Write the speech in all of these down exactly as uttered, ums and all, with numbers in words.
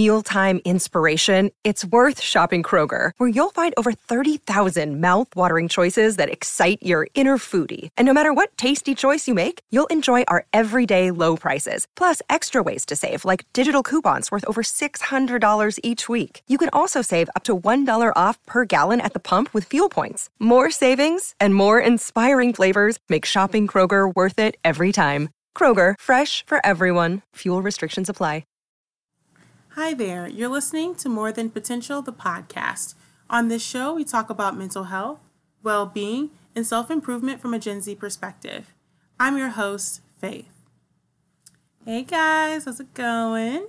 mealtime inspiration, it's worth shopping Kroger, where you'll find over thirty thousand mouth-watering choices that excite your inner foodie. And no matter what tasty choice you make, you'll enjoy our everyday low prices, plus extra ways to save, like digital coupons worth over six hundred dollars each week. You can also save up to one dollar off per gallon at the pump with fuel points. More savings and more inspiring flavors make shopping Kroger worth it every time. Kroger, fresh for everyone. Fuel restrictions apply. Hi there, you're listening to More Than Potential, the podcast. On this show, we talk about mental health, well-being, and self-improvement from a Gen Z perspective. I'm your host, Faith. Hey guys, how's it going?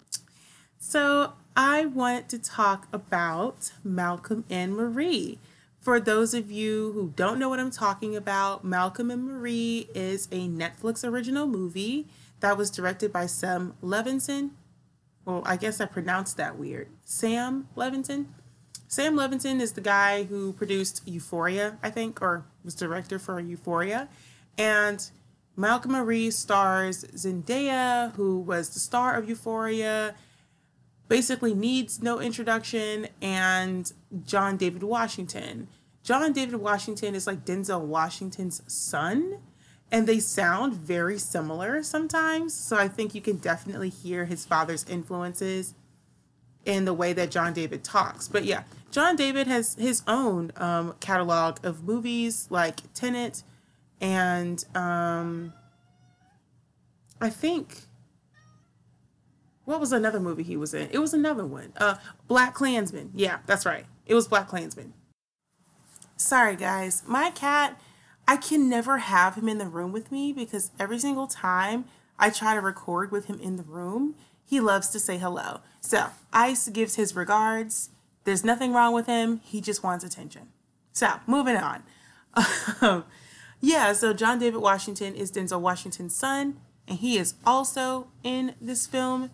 So I want to talk about Malcolm and Marie. For those of you who don't know what I'm talking about, Malcolm and Marie is a Netflix original movie that was directed by Sam Levinson. Well, I guess I pronounced that weird. Sam Levinson? Sam Levinson is the guy who produced Euphoria, I think, or was director for Euphoria. And Malcolm and Marie stars Zendaya, who was the star of Euphoria, basically needs no introduction, and John David Washington. John David Washington is like Denzel Washington's son, and they sound very similar sometimes. So I think you can definitely hear his father's influences in the way that John David talks. But yeah, John David has his own um, catalog of movies like Tenet, and um, I think, what was another movie he was in? It was another one. Uh, Black Klansman. Yeah, that's right. It was Black Klansman. Sorry, guys. My cat, I can never have him in the room with me because every single time I try to record with him in the room, he loves to say hello. So, Ice gives his regards. There's nothing wrong with him. He just wants attention. So, moving on. yeah, so John David Washington is Denzel Washington's son, and he is also in this film.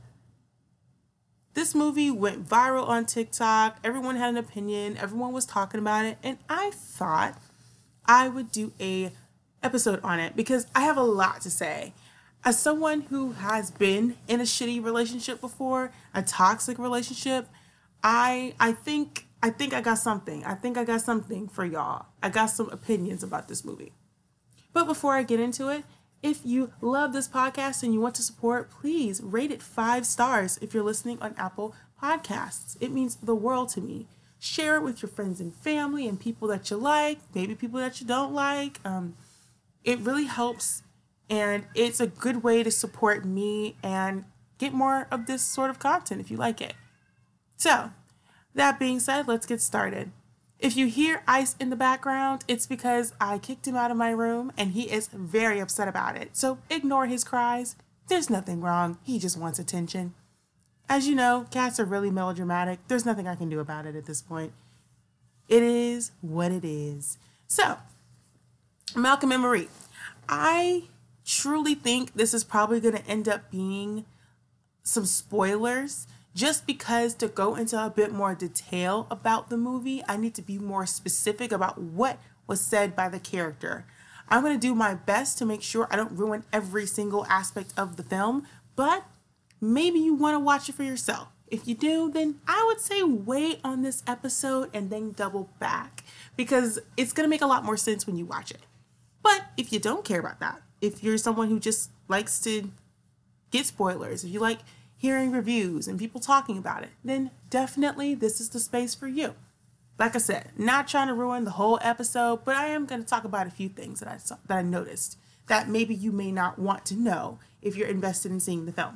This movie went viral on TikTok. Everyone had an opinion. Everyone was talking about it. And I thought I would do a episode on it because I have a lot to say. As someone who has been in a shitty relationship before, a toxic relationship, I I think I think I got something. I think I got something for y'all. I got some opinions about this movie. But before I get into it, if you love this podcast and you want to support, please rate it five stars if you're listening on Apple Podcasts. It means the world to me. Share it with your friends and family and people that you like, maybe people that you don't like. Um, it really helps, and it's a good way to support me and get more of this sort of content if you like it. So, that being said, let's get started. If you hear Ice in the background, it's because I kicked him out of my room and he is very upset about it. So ignore his cries. There's nothing wrong. He just wants attention. As you know, cats are really melodramatic. There's nothing I can do about it at this point. It is what it is. So, Malcolm and Marie. I truly think this is probably going to end up being some spoilers. Just because to go into a bit more detail about the movie, I need to be more specific about what was said by the character. I'm going to do my best to make sure I don't ruin every single aspect of the film, but maybe you want to watch it for yourself. If you do, then I would say wait on this episode and then double back because it's going to make a lot more sense when you watch it. But if you don't care about that, if you're someone who just likes to get spoilers, if you like hearing reviews and people talking about it, then definitely this is the space for you. Like I said, not trying to ruin the whole episode, but I am going to talk about a few things that I saw, that I noticed that maybe you may not want to know if you're invested in seeing the film.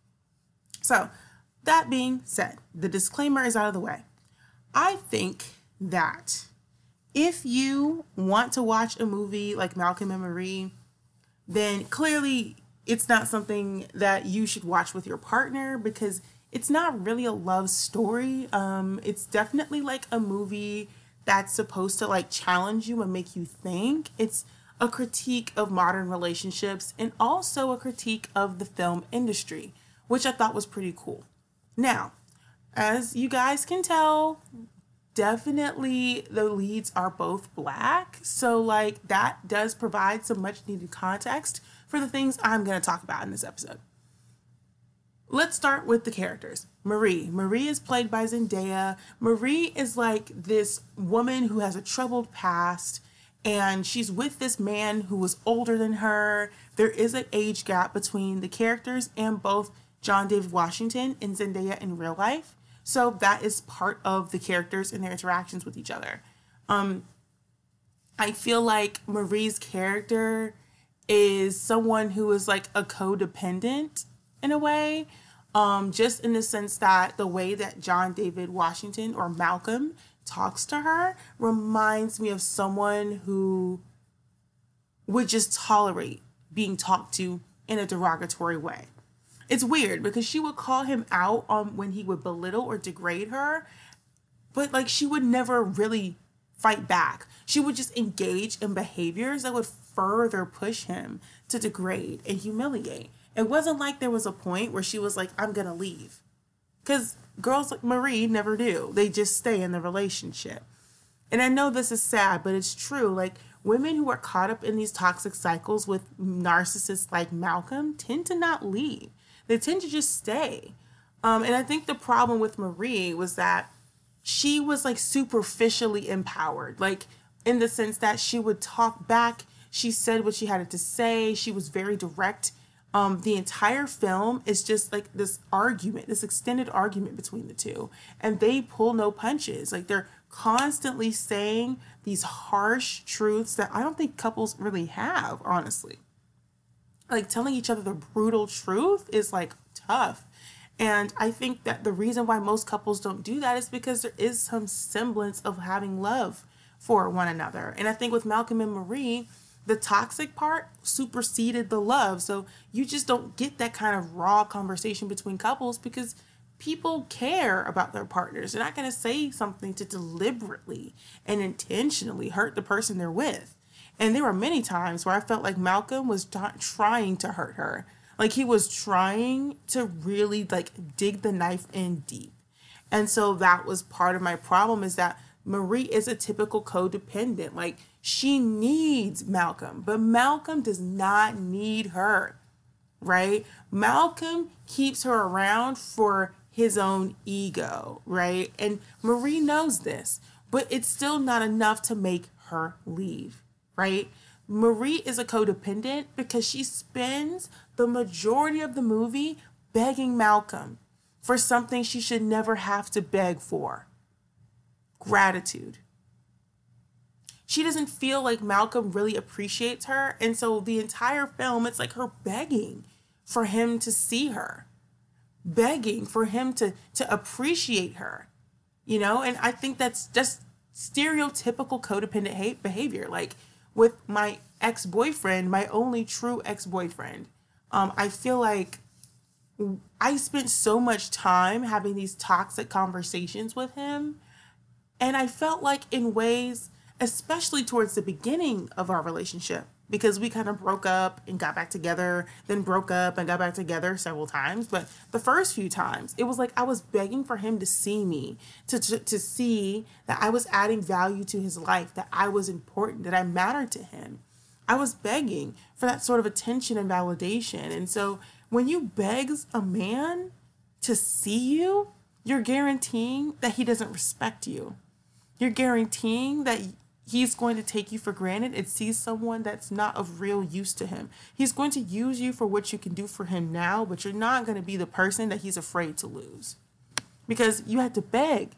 So, that being said, the disclaimer is out of the way. I think that if you want to watch a movie like Malcolm and Marie, then clearly it's not something that you should watch with your partner because it's not really a love story. Um, it's definitely like a movie that's supposed to like challenge you and make you think. It's a critique of modern relationships and also a critique of the film industry, which I thought was pretty cool. Now, as you guys can tell, definitely the leads are both Black. So like that does provide some much needed context for the things I'm going to talk about in this episode. let's start with the characters. Marie. Marie is played by Zendaya. Marie is like this woman who has a troubled past, and she's with this man who was older than her. There is an age gap between the characters and both John David Washington and Zendaya in real life. So that is part of the characters and their interactions with each other. Um, I feel like Marie's character is someone who is like a codependent in a way, um, just in the sense that the way that John David Washington or Malcolm talks to her reminds me of someone who would just tolerate being talked to in a derogatory way. It's weird because she would call him out on when he would belittle or degrade her, but like she would never really fight back. She would just engage in behaviors that would further push him to degrade and humiliate. It wasn't like there was a point where she was like, I'm gonna leave. Because girls like Marie never do. They just stay in the relationship. And I know this is sad, but it's true. Like, women who are caught up in these toxic cycles with narcissists like Malcolm tend to not leave. They tend to just stay. Um, and I think the problem with Marie was that she was like superficially empowered, like in the sense that she would talk back. She said what she had to say. She was very direct. Um, the entire film is just like this argument, this extended argument between the two. And they pull no punches. Like, they're constantly saying these harsh truths that I don't think couples really have, honestly. Like, telling each other the brutal truth is like tough. And I think that the reason why most couples don't do that is because there is some semblance of having love for one another. And I think with Malcolm and Marie, the toxic part superseded the love. So you just don't get that kind of raw conversation between couples because people care about their partners. They're not going to say something to deliberately and intentionally hurt the person they're with. And there were many times where I felt like Malcolm was t- trying to hurt her. Like, he was trying to really like dig the knife in deep. And so that was part of my problem, is that Marie is a typical codependent. Like, she needs Malcolm, but Malcolm does not need her, right? Malcolm keeps her around for his own ego, right? And Marie knows this, but it's still not enough to make her leave, right? Marie is a codependent because she spends the majority of the movie begging Malcolm for something she should never have to beg for: gratitude. She doesn't feel like Malcolm really appreciates her. And so the entire film, it's like her begging for him to see her, begging for him to, to appreciate her, you know? And I think that's just stereotypical codependent hate behavior. Like, with my ex-boyfriend, my only true ex-boyfriend, um, I feel like I spent so much time having these toxic conversations with him. And I felt like in ways, especially towards the beginning of our relationship, because we kind of broke up and got back together, then broke up and got back together several times. But the first few times, it was like I was begging for him to see me, to, to, to see that I was adding value to his life, that I was important, that I mattered to him. I was begging for that sort of attention and validation. And so when you beg a man to see you, you're guaranteeing that he doesn't respect you. You're guaranteeing that he's going to take you for granted and see someone that's not of real use to him. He's going to use you for what you can do for him now, but you're not going to be the person that he's afraid to lose because you had to beg.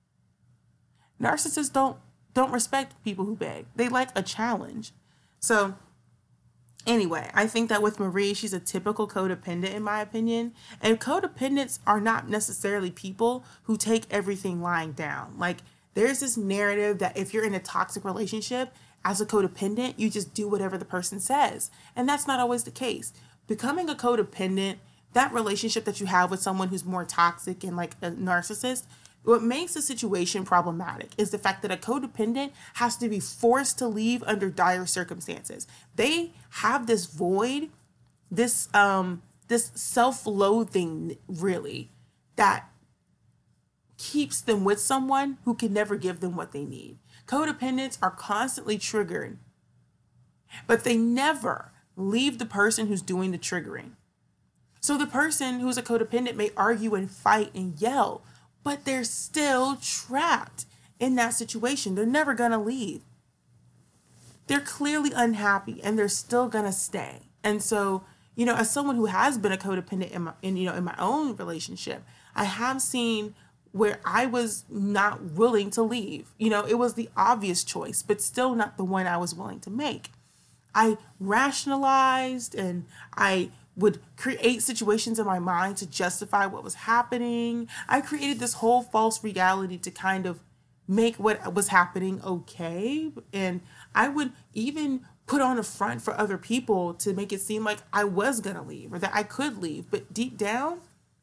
Narcissists don't don't respect people who beg. They like a challenge. So anyway, I think that with Marie, she's a typical codependent in my opinion. And codependents are not necessarily people who take everything lying down. Like, there's this narrative that if you're in a toxic relationship as a codependent, you just do whatever the person says. And that's not always the case. Becoming a codependent, that relationship that you have with someone who's more toxic and like a narcissist, what makes the situation problematic is the fact that a codependent has to be forced to leave under dire circumstances. They have this void, this um, this self-loathing, really, that keeps them with someone who can never give them what they need. Codependents are constantly triggered, but they never leave the person who's doing the triggering. So the person who's a codependent may argue and fight and yell, but they're still trapped in that situation. They're never going to leave. They're clearly unhappy and they're still going to stay. And so, you know, as someone who has been a codependent in my, in, you know, in my own relationship, I have seen where I was not willing to leave. You know, it was the obvious choice, but still not the one I was willing to make. I rationalized and I would create situations in my mind to justify what was happening. I created this whole false reality to kind of make what was happening okay. And I would even put on a front for other people to make it seem like I was going to leave or that I could leave. But deep down,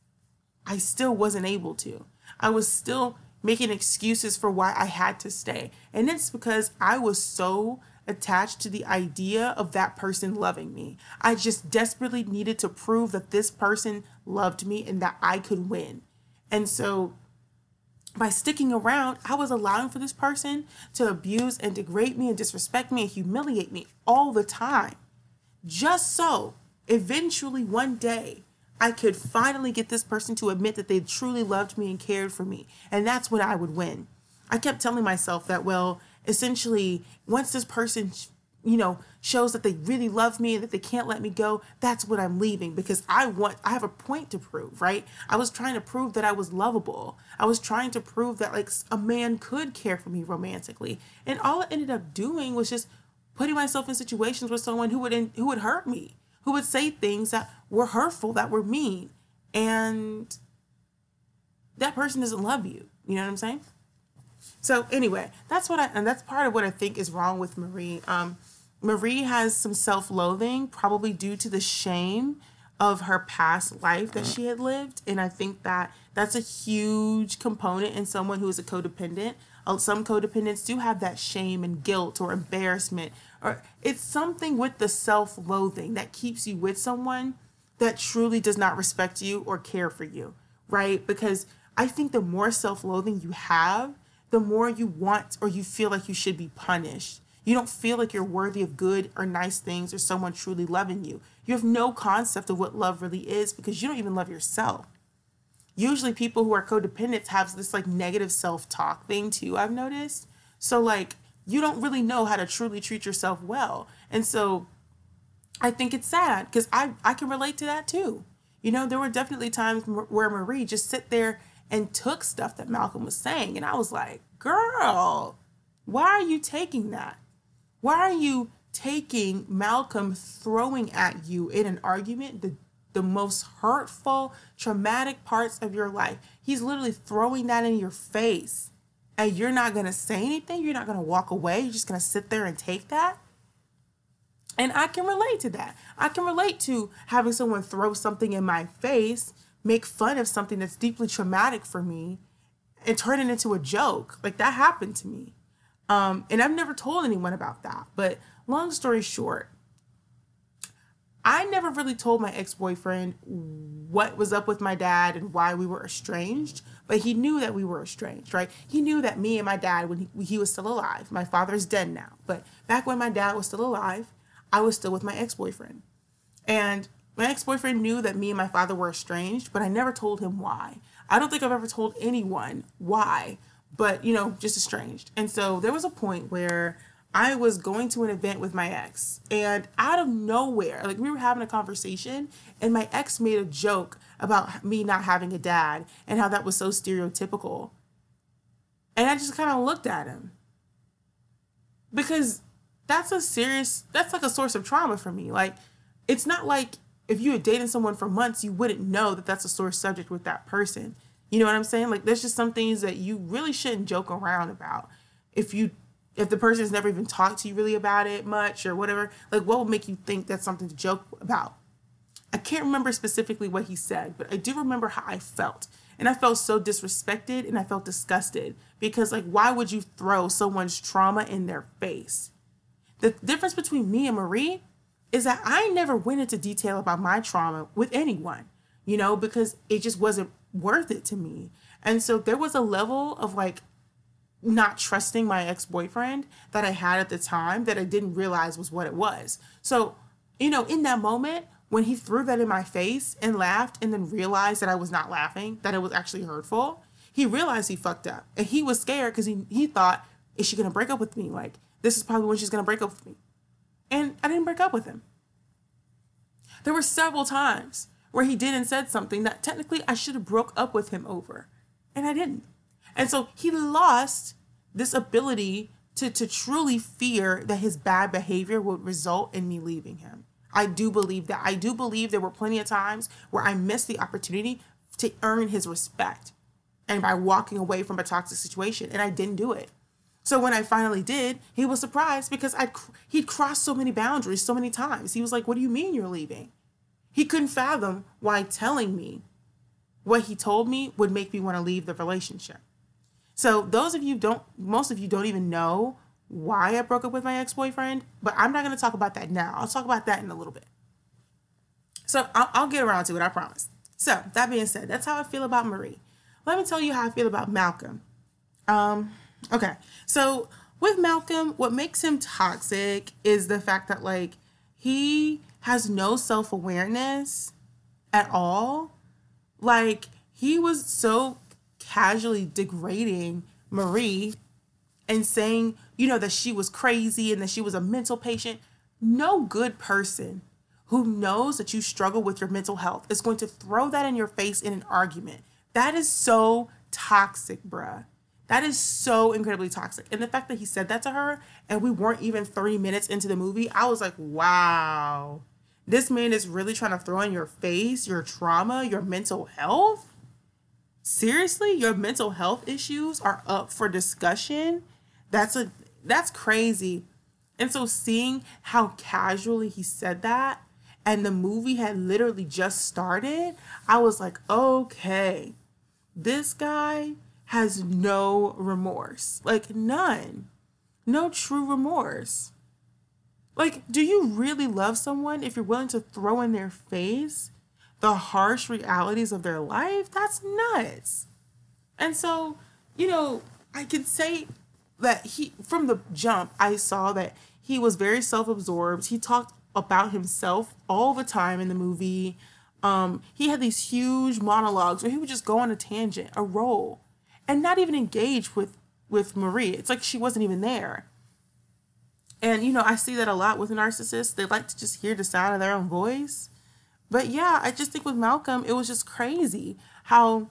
I still wasn't able to. I was still making excuses for why I had to stay. And it's because I was so attached to the idea of that person loving me. I just desperately needed to prove that this person loved me and that I could win. And so by sticking around, I was allowing for this person to abuse and degrade me and disrespect me and humiliate me all the time. Just so eventually one day I could finally get this person to admit that they truly loved me and cared for me. And that's when I would win. I kept telling myself that, well, essentially, once this person, you know, shows that they really love me and that they can't let me go, that's when I'm leaving because I want, I have a point to prove, right? I was trying to prove that I was lovable. I was trying to prove that like a man could care for me romantically. And all I ended up doing was just putting myself in situations with someone who would, who would hurt me, who would say things that were hurtful, that were mean. And that person doesn't love you. You know what I'm saying? So anyway, that's what I, and that's part of what I think is wrong with Marie. Um, Marie has some self-loathing, probably due to the shame of her past life that she had lived. And I think that that's a huge component in someone who is a codependent. Uh, some codependents do have that shame and guilt or embarrassment, or it's something with the self-loathing that keeps you with someone that truly does not respect you or care for you, right? Because I think the more self-loathing you have, the more you want or you feel like you should be punished. You don't feel like you're worthy of good or nice things or someone truly loving you. You have no concept of what love really is because you don't even love yourself. Usually people who are codependents have this like negative self-talk thing too, I've noticed. So like you don't really know how to truly treat yourself well. And so I think it's sad because I, I can relate to that too. You know, there were definitely times where Marie just sit there and took stuff that Malcolm was saying. And I was like, girl, why are you taking that? Why are you taking Malcolm throwing at you in an argument the, the most hurtful, traumatic parts of your life? He's literally throwing that in your face. And you're not going to say anything? You're not going to walk away? You're just going to sit there and take that? And I can relate to that. I can relate to having someone throw something in my face, make fun of something that's deeply traumatic for me, and turn it into a joke. Like that happened to me. Um, and I've never told anyone about that. But long story short, I never really told my ex-boyfriend what was up with my dad and why we were estranged. But he knew that we were estranged, right? He knew that me and my dad, when he, he was still alive, my father's dead now. But back when my dad was still alive, I was still with my ex-boyfriend. And my ex-boyfriend knew that me and my father were estranged, but I never told him why. I don't think I've ever told anyone why, but, you know, just estranged. And so there was a point where I was going to an event with my ex, and out of nowhere, like we were having a conversation, and my ex made a joke about me not having a dad and how that was so stereotypical. And I just kind of looked at him because that's a serious, that's like a source of trauma for me. Like, it's not like if you had dated someone for months, you wouldn't know that that's a sore subject with that person. You know what I'm saying? Like, there's just some things that you really shouldn't joke around about. If you, if the person has never even talked to you really about it much or whatever, like what would make you think that's something to joke about? I can't remember specifically what he said, but I do remember how I felt. And I felt so disrespected and I felt disgusted because like, why would you throw someone's trauma in their face? The difference between me and Marie is that I never went into detail about my trauma with anyone, you know, because it just wasn't worth it to me. And so there was a level of like not trusting my ex-boyfriend that I had at the time that I didn't realize was what it was. So, you know, in that moment, when he threw that in my face and laughed and then realized that I was not laughing, that it was actually hurtful, he realized he fucked up. And he was scared because he, he thought, is she going to break up with me? Like, this is probably when she's going to break up with me. And I didn't break up with him. There were several times where he did and said something that technically I should have broke up with him over. And I didn't. And so he lost this ability to, to truly fear that his bad behavior would result in me leaving him. I do believe that. I do believe there were plenty of times where I missed the opportunity to earn his respect and by walking away from a toxic situation, and I didn't do it. So when I finally did, he was surprised because I'd, he'd crossed so many boundaries so many times. He was like, what do you mean you're leaving? He couldn't fathom why telling me what he told me would make me want to leave the relationship. So those of you don't, most of you don't even know why I broke up with my ex-boyfriend, but I'm not going to talk about that now. I'll talk about that in a little bit. So I'll, I'll get around to it, I promise. So that being said, that's how I feel about Marie. Let me tell you how I feel about Malcolm. Um, okay. So with Malcolm, what makes him toxic is the fact that like he has no self-awareness at all. Like he was so casually degrading Marie and saying, you know, that she was crazy and that she was a mental patient. No good person who knows that you struggle with your mental health is going to throw that in your face in an argument. That is so toxic, bruh. That is so incredibly toxic. And the fact that he said that to her and we weren't even thirty minutes into the movie, I was like, wow, this man is really trying to throw in your face your trauma, your mental health. Seriously, your mental health issues are up for discussion. That's a that's crazy. And so seeing how casually he said that and the movie had literally just started, I was like, okay, this guy has no remorse. Like none. No true remorse. Like, do you really love someone if you're willing to throw in their face the harsh realities of their life? That's nuts. And so, you know, I can say that he, from the jump, I saw that he was very self-absorbed. He talked about himself all the time in the movie. Um, he had these huge monologues where he would just go on a tangent, a roll, and not even engage with, with Marie. It's like she wasn't even there. And, you know, I see that a lot with narcissists. They like to just hear the sound of their own voice. But yeah, I just think with Malcolm, it was just crazy how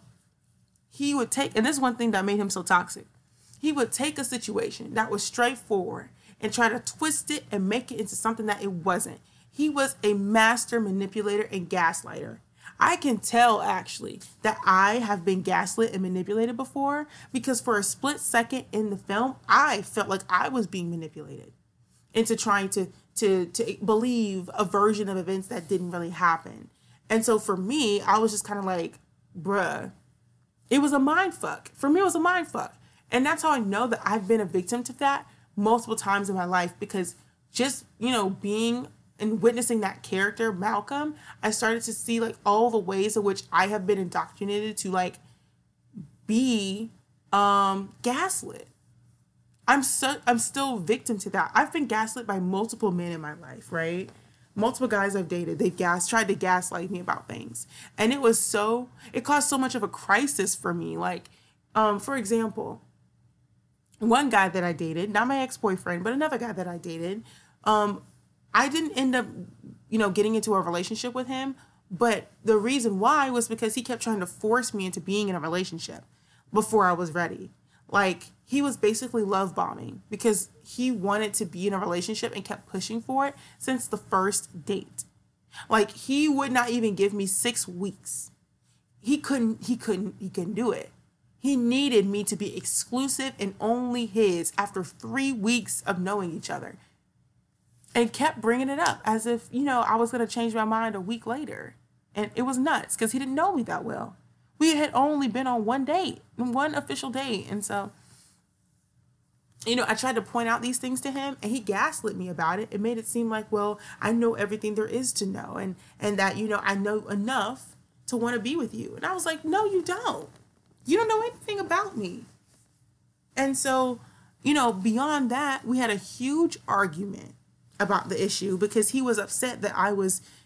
he would take, and this is one thing that made him so toxic. He would take a situation that was straightforward and try to twist it and make it into something that it wasn't. He was a master manipulator and gaslighter. I can tell actually that I have been gaslit and manipulated before because for a split second in the film, I felt like I was being manipulated into trying to to to believe a version of events that didn't really happen. And so for me, I was just kind of like, bruh, it was a mind fuck. For me, it was a mind fuck. And that's how I know that I've been a victim to that multiple times in my life because just, you know, being and witnessing that character, Malcolm, I started to see like all the ways in which I have been indoctrinated to like be um, gaslit. I'm so I'm still victim to that. I've been gaslit by multiple men in my life, right? Multiple guys I've dated, they've gas tried to gaslight me about things. And it was so, it caused so much of a crisis for me. Like, um, for example, one guy that I dated, not my ex-boyfriend, but another guy that I dated, um, I didn't end up, you know, getting into a relationship with him. But the reason why was because he kept trying to force me into being in a relationship before I was ready. Like, he was basically love bombing because he wanted to be in a relationship and kept pushing for it since the first date. Like, he would not even give me six weeks. He couldn't, he couldn't, he couldn't do it. He needed me to be exclusive and only his after three weeks of knowing each other. And kept bringing it up as if, you know, I was going to change my mind a week later. And it was nuts because he didn't know me that well. We had only been on one date, one official date. And so, you know, I tried to point out these things to him and he gaslit me about it. It made it seem like, well, I know everything there is to know. And, and that, you know, I know enough to want to be with you. And I was like, no, you don't. You don't know anything about me. And so, you know, beyond that, we had a huge argument about the issue because he was upset that I was,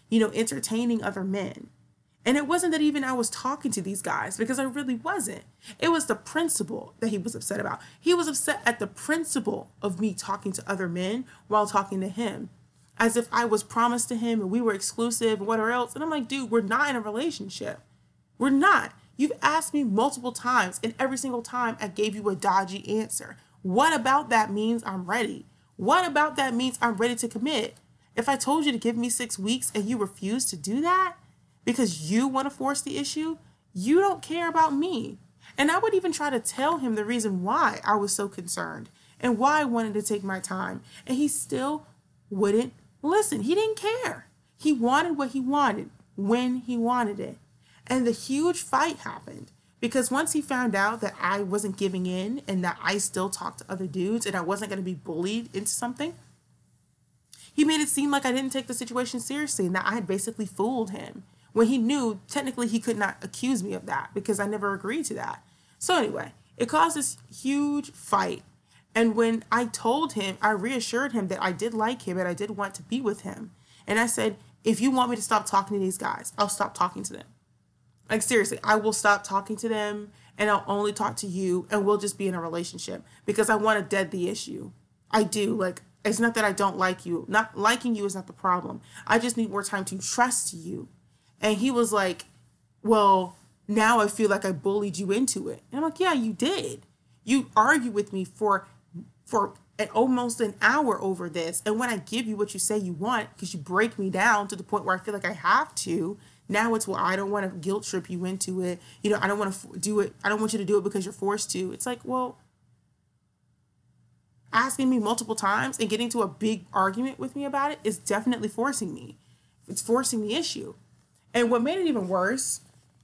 you know, entertaining other men. And it wasn't that even I was talking to these guys, because I really wasn't. It was the principle that he was upset about. He was upset at the principle of me talking to other men while talking to him, as if I was promised to him and we were exclusive and whatever else. And I'm like, dude, we're not in a relationship. We're not. You've asked me multiple times, and every single time I gave you a dodgy answer. What about that means I'm ready? What about that means I'm ready to commit? If I told you to give me six weeks and you refuse to do that because you want to force the issue, you don't care about me. And I would even try to tell him the reason why I was so concerned and why I wanted to take my time. And he still wouldn't listen. He didn't care. He wanted what he wanted when he wanted it. And the huge fight happened because once he found out that I wasn't giving in and that I still talked to other dudes and I wasn't going to be bullied into something, he made it seem like I didn't take the situation seriously and that I had basically fooled him, when he knew technically he could not accuse me of that because I never agreed to that. So anyway, it caused this huge fight. And when I told him, I reassured him that I did like him and I did want to be with him. And I said, if you want me to stop talking to these guys, I'll stop talking to them. Like, seriously, I will stop talking to them and I'll only talk to you and we'll just be in a relationship because I want to dead the issue. I do. Like, it's not that I don't like you. Not liking you is not the problem. I just need more time to trust you. And he was like, well, now I feel like I bullied you into it. And I'm like, yeah, you did. You argued with me for for an, almost an hour over this. And when I give you what you say you want, because you break me down to the point where I feel like I have to, now it's, well, I don't want to guilt trip you into it. You know, I don't want to do it. I don't want you to do it because you're forced to. It's like, well, asking me multiple times and getting to a big argument with me about it is definitely forcing me. It's forcing the issue. And what made it even worse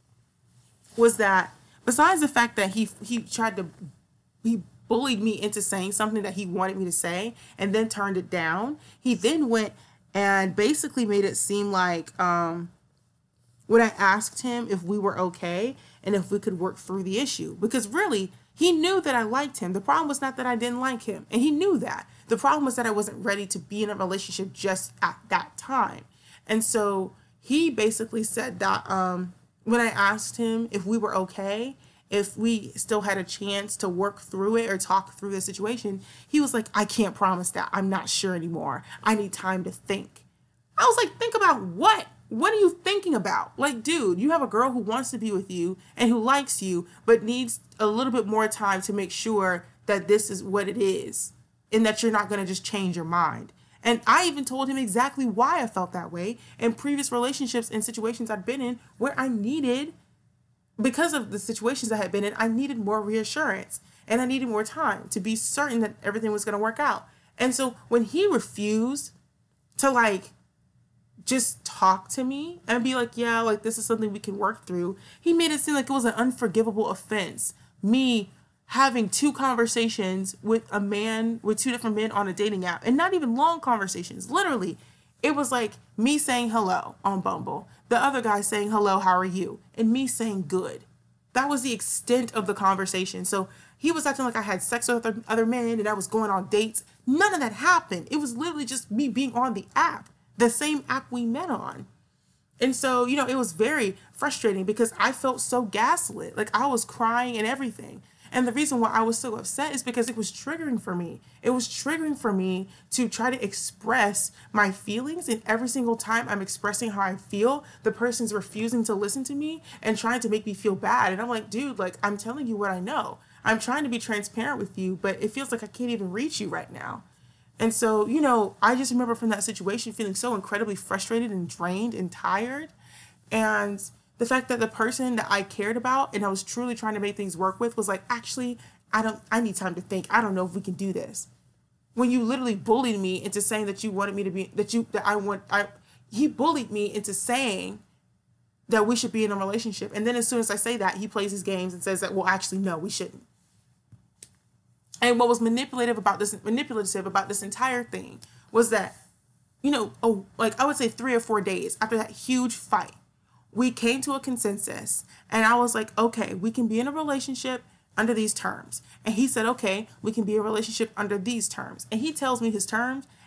was that besides the fact that he he tried to, he bullied me into saying something that he wanted me to say and then turned it down, he then went and basically made it seem like um, when I asked him if we were okay and if we could work through the issue, because really he knew that I liked him. The problem was not that I didn't like him, and he knew that. The problem was that I wasn't ready to be in a relationship just at that time. And so he basically said that um, when I asked him if we were okay, if we still had a chance to work through it or talk through the situation, he was like, I can't promise that. I'm not sure anymore. I need time to think. I was like, think about what? What are you thinking about? Like, dude, you have a girl who wants to be with you and who likes you, but needs a little bit more time to make sure that this is what it is and that you're not going to just change your mind. And I even told him exactly why I felt that way in previous relationships and situations I'd been in where I needed, because of the situations I had been in, I needed more reassurance and I needed more time to be certain that everything was going to work out. And so when he refused to like just talk to me and be like, yeah, like this is something we can work through, he made it seem like it was an unforgivable offense. Me having two conversations with a man, with two different men on a dating app, and not even long conversations. Literally, it was like me saying hello on Bumble, the other guy saying hello, how are you? And me saying good. That was the extent of the conversation. So he was acting like I had sex with other, other men and I was going on dates. None of that happened. It was literally just me being on the app, the same app we met on. And so, you know, it was very frustrating because I felt so gaslit. Like I was crying and everything. And the reason why I was so upset is because it was triggering for me. It was triggering for me to try to express my feelings. And every single time I'm expressing how I feel, the person's refusing to listen to me and trying to make me feel bad. And I'm like, dude, like, I'm telling you what I know. I'm trying to be transparent with you, but it feels like I can't even reach you right now. And so, you know, I just remember from that situation feeling so incredibly frustrated and drained and tired. And the fact that the person that I cared about and I was truly trying to make things work with was like, actually, I don't, I need time to think. I don't know if we can do this. When you literally bullied me into saying that you wanted me to be, that you, that I want, I, he bullied me into saying that we should be in a relationship. And then as soon as I say that, he plays his games and says that, well, actually, no, we shouldn't. And what was manipulative about this, manipulative about this entire thing was that, you know, oh, like I would say three or four days after that huge fight, we came to a consensus and I was like, okay, we can be in a relationship under these terms. And he said, okay, we can be in a relationship under these terms. And he tells me his terms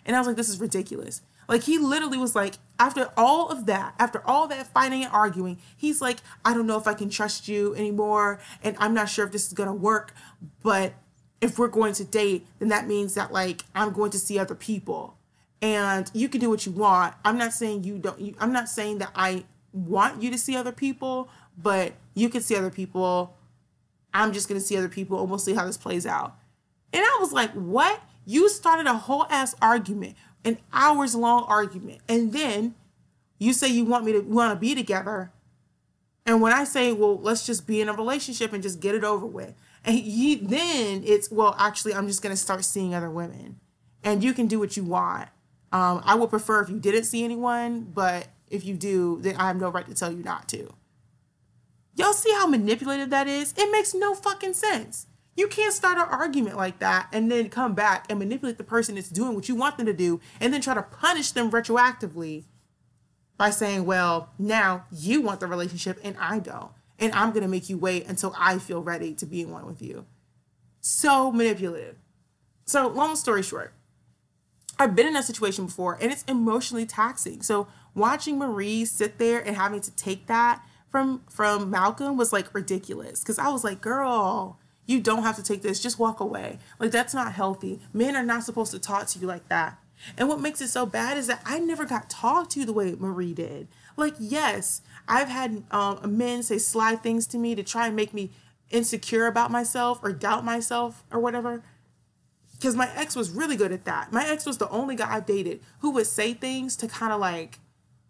And I was like, this is ridiculous. Like, he literally was like, after all of that, after all that fighting and arguing, he's like, I don't know if I can trust you anymore. And I'm not sure if this is going to work. But if we're going to date, then that means that, like, I'm going to see other people. And you can do what you want. I'm not saying you don't, you, I'm not saying that I want you to see other people, but you can see other people. I'm just going to see other people and we'll see how this plays out. And I was like, what? You started a whole ass argument, an hours long argument. And then you say you want me to want to be together. And when I say, well, let's just be in a relationship and just get it over with. And he, then it's, well, actually, I'm just going to start seeing other women. And you can do what you want. Um, I would prefer if you didn't see anyone, but if you do, then I have no right to tell you not to. Y'all see how manipulative that is? It makes no fucking sense. You can't start an argument like that and then come back and manipulate the person that's doing what you want them to do and then try to punish them retroactively by saying, well, now you want the relationship and I don't. And I'm going to make you wait until I feel ready to be in one with you. So manipulative. So long story short, I've been in that situation before and it's emotionally taxing. So watching Marie sit there and having to take that from, from Malcolm was like ridiculous. Because I was like, girl, you don't have to take this. Just walk away. Like, that's not healthy. Men are not supposed to talk to you like that. And what makes it so bad is that I never got talked to the way Marie did. Like, yes, I've had um, men say sly things to me to try and make me insecure about myself or doubt myself or whatever. Because my ex was really good at that. My ex was the only guy I dated who would say things to kind of like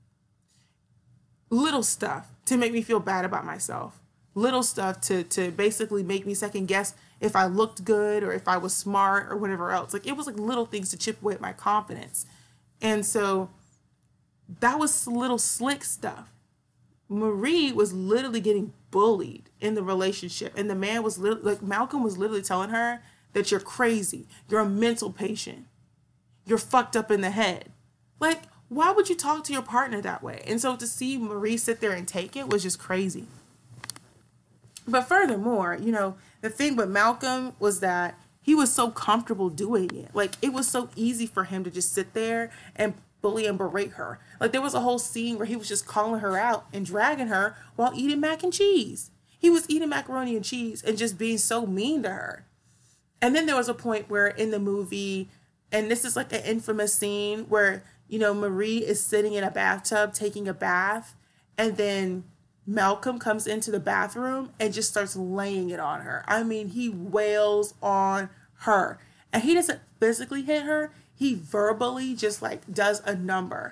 little stuff to make me feel bad about myself. Little stuff to to basically make me second guess if I looked good or if I was smart or whatever else. Like, it was like little things to chip away at my confidence. And so that was little slick stuff. Marie was literally getting bullied in the relationship. And the man was literally, like, Malcolm was literally telling her that you're crazy. You're a mental patient. You're fucked up in the head. Like, why would you talk to your partner that way? And so to see Marie sit there and take it was just crazy. But furthermore, you know, the thing with Malcolm was that he was so comfortable doing it. Like, it was so easy for him to just sit there and bully and berate her. Like, there was a whole scene where he was just calling her out and dragging her while eating mac and cheese. He was eating macaroni and cheese and just being so mean to her. And then there was a point where in the movie, and this is like an infamous scene where, you know, Marie is sitting in a bathtub taking a bath, and then Malcolm comes into the bathroom and just starts laying it on her. I mean, he wails on her. And he doesn't physically hit her. He verbally just like does a number.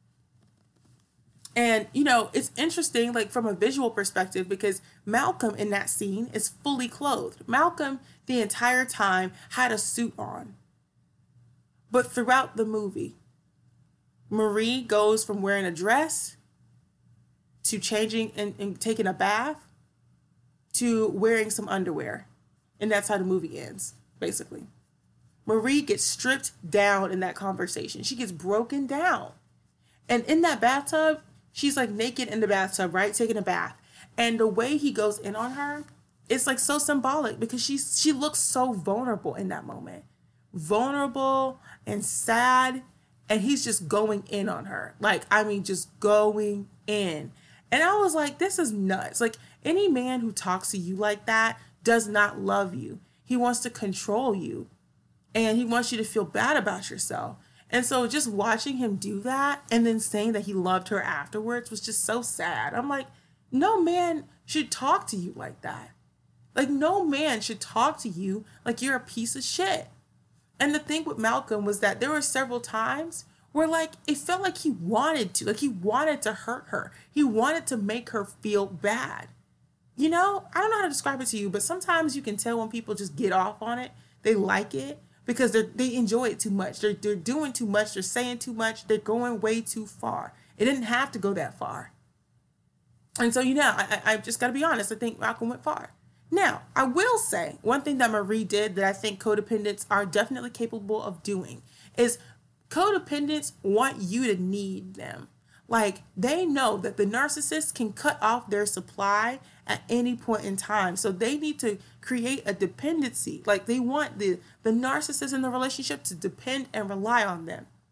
And, you know, it's interesting, like, from a visual perspective, because Malcolm in that scene is fully clothed. Malcolm, the entire time, had a suit on. But throughout the movie, Marie goes from wearing a dress to changing and, and taking a bath to wearing some underwear. And that's how the movie ends, basically. Marie gets stripped down in that conversation. She gets broken down. And in that bathtub, she's like naked in the bathtub, right? Taking a bath. And the way he goes in on her, it's like so symbolic because she's, she looks so vulnerable in that moment. Vulnerable and sad. And he's just going in on her. Like, I mean, just going in. And I was like, this is nuts. Like, any man who talks to you like that does not love you. He wants to control you. And he wants you to feel bad about yourself. And so just watching him do that and then saying that he loved her afterwards was just so sad. I'm like, no man should talk to you like that. Like, no man should talk to you like you're a piece of shit. And the thing with Malcolm was that there were several times where, like, it felt like he wanted to. Like, he wanted to hurt her. He wanted to make her feel bad. You know, I don't know how to describe it to you, but sometimes you can tell when people just get off on it. They like it. Because they they enjoy it too much. They're, they're doing too much. They're saying too much. They're going way too far. It didn't have to go that far. And so, you know, I, I just got to be honest. I think Malcolm went far. Now, I will say one thing that Marie did that I think codependents are definitely capable of doing is codependents want you to need them. Like, they know that the narcissist can cut off their supply at any point in time. So they need to create a dependency. Like, they want the, the narcissist in the relationship to depend and rely on them.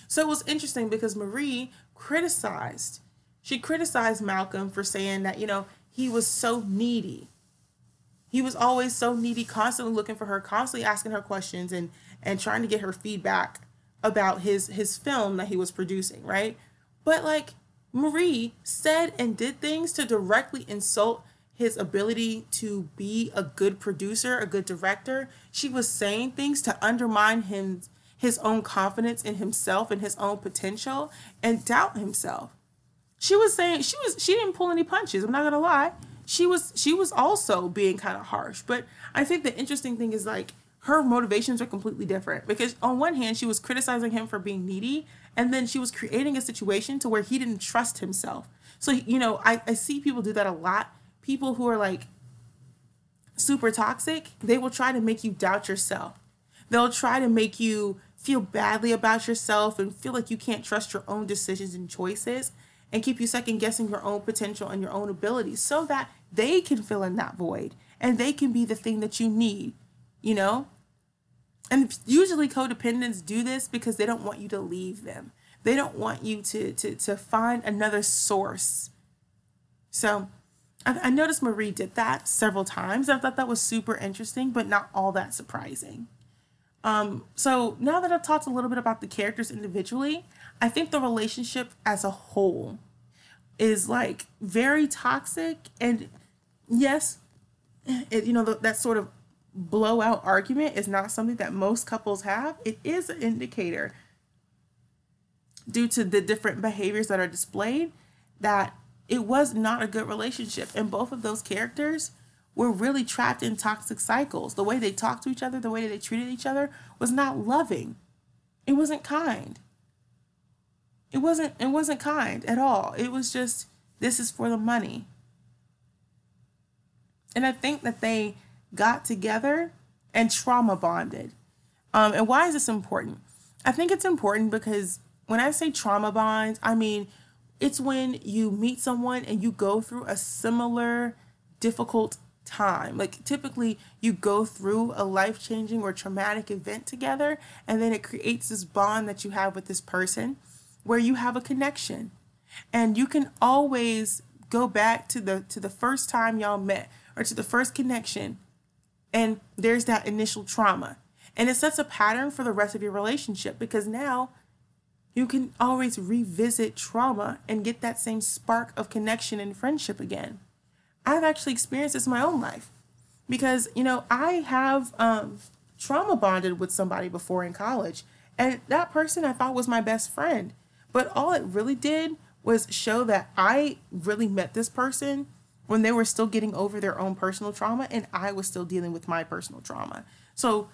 So it was interesting because Marie criticized, she criticized Malcolm for saying that, you know, he was so needy. He was always so needy, constantly looking for her, constantly asking her questions and and trying to get her feedback about his his film that he was producing, right? But like Marie said and did things to directly insult his ability to be a good producer, a good director. She was saying things to undermine him, his own confidence in himself and his own potential, and doubt himself. She was saying she was she didn't pull any punches. I'm not gonna lie. She was she was also being kind of harsh. But I think the interesting thing is like her motivations are completely different, because on one hand she was criticizing him for being needy, and then she was creating a situation to where he didn't trust himself. So you know, I, I see people do that a lot. People who are like super toxic, they will try to make you doubt yourself. They'll try to make you feel badly about yourself and feel like you can't trust your own decisions and choices, and keep you second guessing your own potential and your own abilities so that they can fill in that void and they can be the thing that you need, you know? And usually codependents do this because they don't want you to leave them. They don't want you to to to find another source. So I, I noticed Marie did that several times. I thought that was super interesting, but not all that surprising. Um, so now that I've talked a little bit about the characters individually, I think the relationship as a whole is like very toxic. And yes, it, you know, the, that sort of blowout argument is not something that most couples have. It is an indicator, due to the different behaviors that are displayed, that it was not a good relationship. And both of those characters were really trapped in toxic cycles. The way they talked to each other, the way they treated each other was not loving. It wasn't kind. It wasn't it wasn't kind at all. It was just, this is for the money. And I think that they got together and trauma bonded. Um, and why is this important? I think it's important because when I say trauma bonds, I mean, it's when you meet someone and you go through a similar difficult time. Like typically you go through a life-changing or traumatic event together, and then it creates this bond that you have with this person where you have a connection. And you can always go back to the to the first time y'all met, or to the first connection, and there's that initial trauma. And it sets a pattern for the rest of your relationship, because now you can always revisit trauma and get that same spark of connection and friendship again. I've actually experienced this in my own life because, you know, I have um, trauma bonded with somebody before in college, and that person I thought was my best friend. But all it really did was show that I really met this person when they were still getting over their own personal trauma, and I was still dealing with my personal trauma. So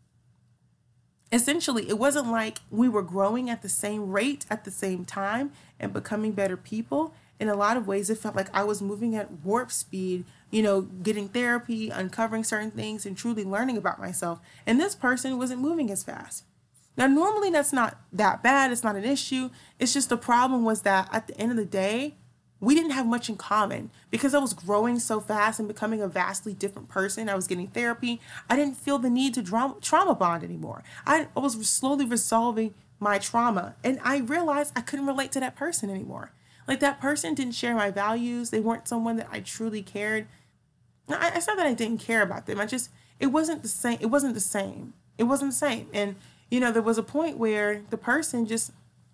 essentially, it wasn't like we were growing at the same rate at the same time and becoming better people. In a lot of ways, it felt like I was moving at warp speed, you know, getting therapy, uncovering certain things, and truly learning about myself. And this person wasn't moving as fast. Now, normally that's not that bad. It's not an issue. It's just the problem was that at the end of the day, we didn't have much in common because I was growing so fast and becoming a vastly different person. I was getting therapy. I didn't feel the need to trauma, trauma bond anymore. I, I was slowly resolving my trauma, and I realized I couldn't relate to that person anymore. Like, that person didn't share my values. They weren't someone that I truly cared. I, it's not that I didn't care about them. I just, it wasn't the same. It wasn't the same. It wasn't the same. And, you know, there was a point where the person just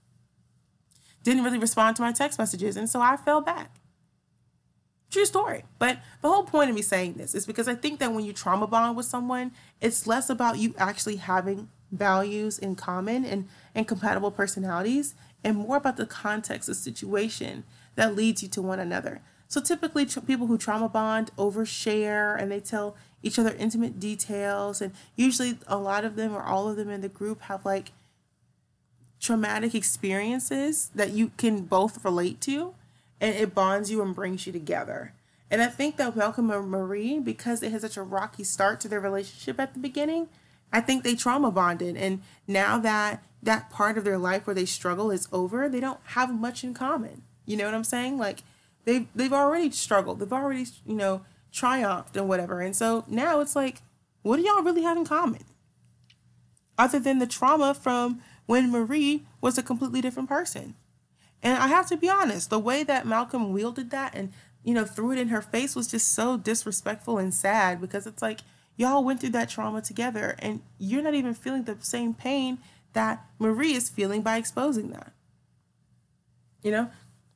didn't really respond to my text messages. And so I fell back. True story. But the whole point of me saying this is because I think that when you trauma bond with someone, it's less about you actually having values in common and, and compatible personalities, and more about the context of situation that leads you to one another. So typically tr- people who trauma bond overshare, and they tell each other intimate details. And usually a lot of them or all of them in the group have like traumatic experiences that you can both relate to, and it bonds you and brings you together. And I think that Malcolm and Marie, because they had such a rocky start to their relationship at the beginning, I think they trauma bonded. And now that that part of their life where they struggle is over, they don't have much in common. You know what I'm saying? Like they've, they've already struggled. They've already, you know, triumphed and whatever. And so now it's like, what do y'all really have in common? Other than the trauma from when Marie was a completely different person. And I have to be honest, the way that Malcolm wielded that and, you know, threw it in her face was just so disrespectful and sad, because it's like, y'all went through that trauma together and you're not even feeling the same pain that Marie is feeling by exposing that. You know?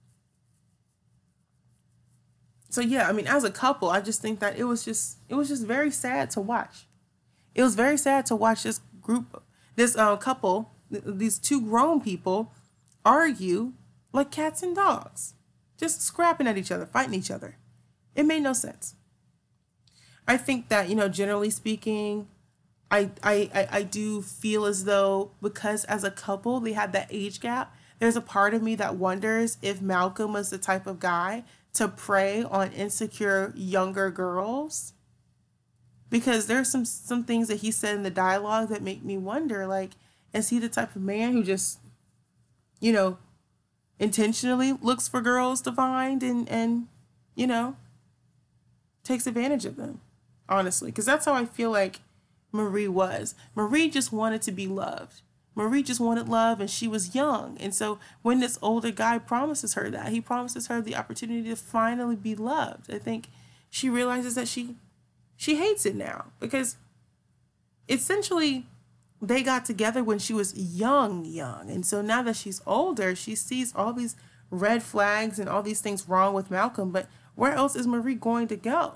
So yeah, I mean, as a couple, I just think that it was just, it was just very sad to watch. It was very sad to watch this group, this uh, couple, th- these two grown people argue like cats and dogs, just scrapping at each other, fighting each other. It made no sense. I think that, you know, generally speaking, I, I, I, I do feel as though because as a couple, they had that age gap, there's a part of me that wonders if Malcolm was the type of guy to prey on insecure younger girls. Because there's some, some things that he said in the dialogue that make me wonder, like, is he the type of man who just, you know, intentionally looks for girls to find and, and you know, takes advantage of them, honestly. Because that's how I feel like Marie was. Marie just wanted to be loved. Marie just wanted love, and she was young. And so when this older guy promises her that, he promises her the opportunity to finally be loved, I think she realizes that she she hates it now, because essentially they got together when she was young, young. And so now that she's older, she sees all these red flags and all these things wrong with Malcolm. But where else is Marie going to go?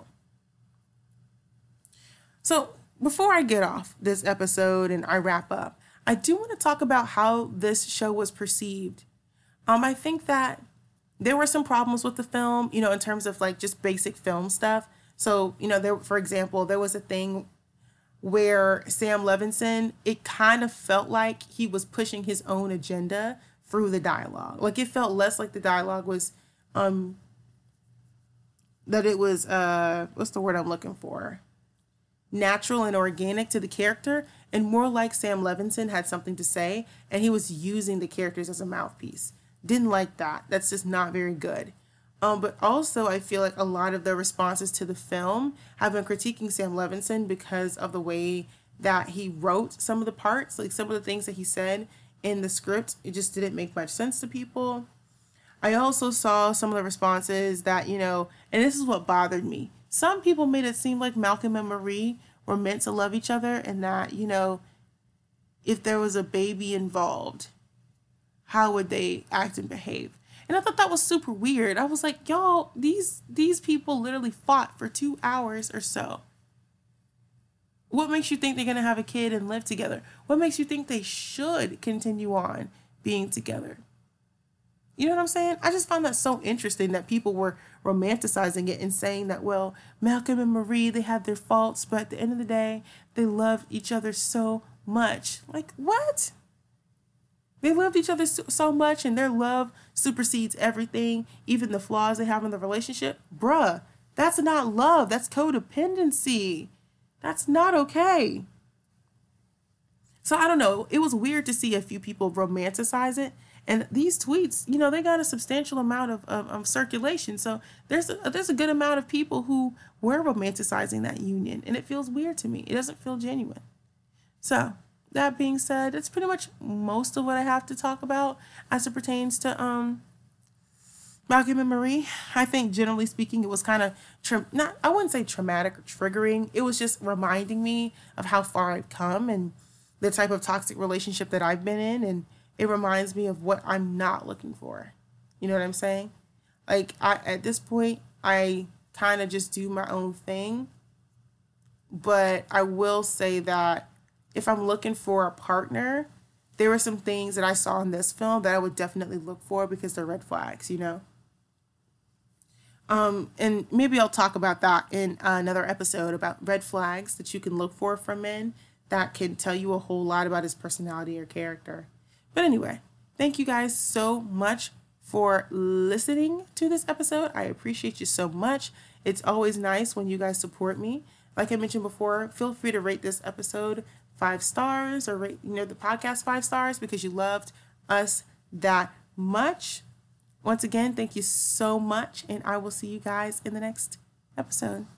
So before I get off this episode and I wrap up, I do want to talk about how this show was perceived. Um, I think that there were some problems with the film, you know, in terms of like just basic film stuff. So, you know, there, for example, there was a thing where Sam Levinson, it kind of felt like he was pushing his own agenda through the dialogue. Like it felt less like the dialogue was, um, that it was, uh, what's the word I'm looking for? Natural and organic to the character, and more like Sam Levinson had something to say and he was using the characters as a mouthpiece. Didn't like that. That's just not very good. Um, but also I feel like a lot of the responses to the film have been critiquing Sam Levinson because of the way that he wrote some of the parts, like some of the things that he said in the script. It just didn't make much sense to people. I also saw some of the responses that, you know, and this is what bothered me. Some people made it seem like Malcolm and Marie were meant to love each other, and that, you know, if there was a baby involved, how would they act and behave? And I thought that was super weird. I was like, y'all, these these people literally fought for two hours or so. What makes you think they're going to have a kid and live together? What makes you think they should continue on being together? You know what I'm saying? I just found that so interesting that people were romanticizing it and saying that, well, Malcolm and Marie, they have their faults, but at the end of the day, they love each other so much. Like, what? They loved each other so, so much, and their love supersedes everything, even the flaws they have in the relationship. Bruh, that's not love. That's codependency. That's not okay. So I don't know. It was weird to see a few people romanticize it. And these tweets, you know, they got a substantial amount of, of, of circulation. So there's a, there's a good amount of people who were romanticizing that union. And it feels weird to me. It doesn't feel genuine. So that being said, that's pretty much most of what I have to talk about as it pertains to um Malcolm and Marie. I think generally speaking, it was kind of, tra- not I wouldn't say traumatic or triggering. It was just reminding me of how far I've come and the type of toxic relationship that I've been in. And it reminds me of what I'm not looking for. You know what I'm saying? Like, I at this point, I kind of just do my own thing. But I will say that if I'm looking for a partner, there were some things that I saw in this film that I would definitely look for because they're red flags, you know? Um, and maybe I'll talk about that in another episode about red flags that you can look for from men that can tell you a whole lot about his personality or character. But anyway, thank you guys so much for listening to this episode. I appreciate you so much. It's always nice when you guys support me. Like I mentioned before, feel free to rate this episode five stars or rate, you know, the podcast five stars because you loved us that much. Once again, thank you so much, and I will see you guys in the next episode.